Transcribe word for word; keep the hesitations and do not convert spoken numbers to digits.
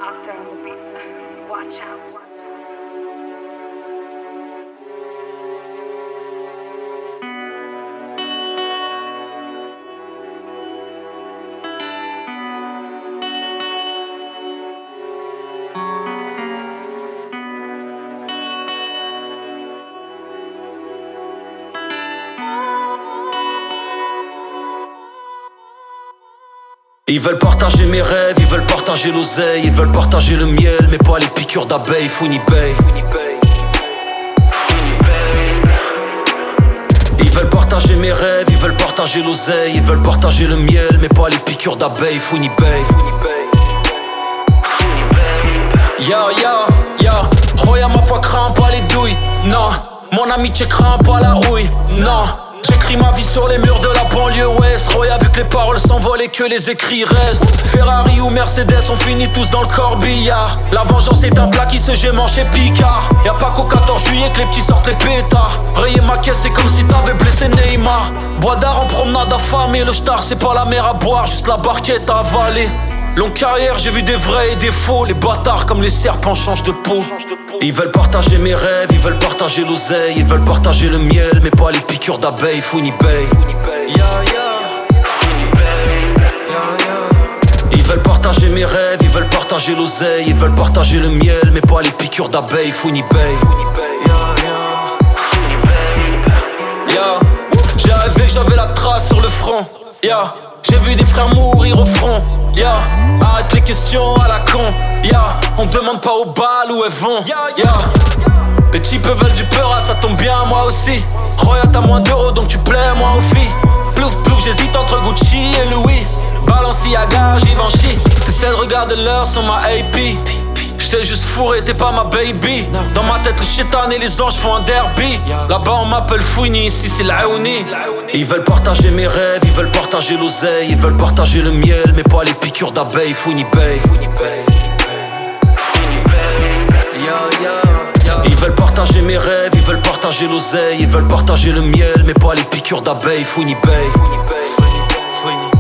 Master on the beat. Watch out. Ils veulent partager mes rêves, ils veulent partager l'oseille, ils veulent partager le miel, mais pas les piqûres d'abeilles, Fouini Bay. Ils veulent partager mes rêves, ils veulent partager l'oseille, ils veulent partager le miel, mais pas les piqûres d'abeilles, Fouini Bay. Ya ya ya, Roya ma foi craint pas les douilles, non. Mon amitié craint pas la rouille, non. J'écris ma vie sur les murs de la banlieue ouest. Roya vu que les paroles s'envolent et que les écrits restent. Ferrari ou Mercedes, on finit tous dans le corbillard. La vengeance est un plat qui se gémant chez Picard. Y'a pas qu'au quatorze juillet que les petits sortent les pétards. Rayer ma caisse c'est comme si t'avais blessé Neymar. Bois d'art en promenade affamée. Le star c'est pas la mer à boire, juste la barquette à avaler. Longue carrière, j'ai vu des vrais et des faux. Les bâtards comme les serpents changent de peau. Ils veulent partager mes rêves, ils veulent partager l'oseille, ils veulent partager le miel, mais pas les piqûres d'abeilles, Fouini Bay. Yeah, yeah. Ils veulent partager mes rêves, ils veulent partager l'oseille, ils veulent partager le miel, mais pas les piqûres d'abeilles, Fouini Bay. Yeah, yeah. Yeah. J'ai rêvé que j'avais la trace sur le front. Yeah. J'ai vu des frères mourir au front. Yeah. Arrête les questions à la con. Yeah. On demande pas aux balles où elles vont. Yeah. Les types veulent du peur, ah, ça tombe bien moi aussi. Roya t'as moins d'euros donc tu plais moi aux filles. Plouf plouf j'hésite entre Gucci et Louis. Balenciaga, Givenchy. T'essaies de regarder l'heure sur ma A P. J't'ai juste fourré, t'es pas ma baby. Dans ma tête, les chétanes et les anges font un derby. Là-bas, on m'appelle Fouini, ici c'est l'Aouni. Ils veulent partager mes rêves, ils veulent partager l'oseille, ils veulent partager le miel, mais pas les piqûres d'abeilles, Fouini Bay. Ils veulent partager mes rêves, ils veulent partager l'oseille, ils veulent partager le miel, mais pas les piqûres d'abeilles, Fouini Bay.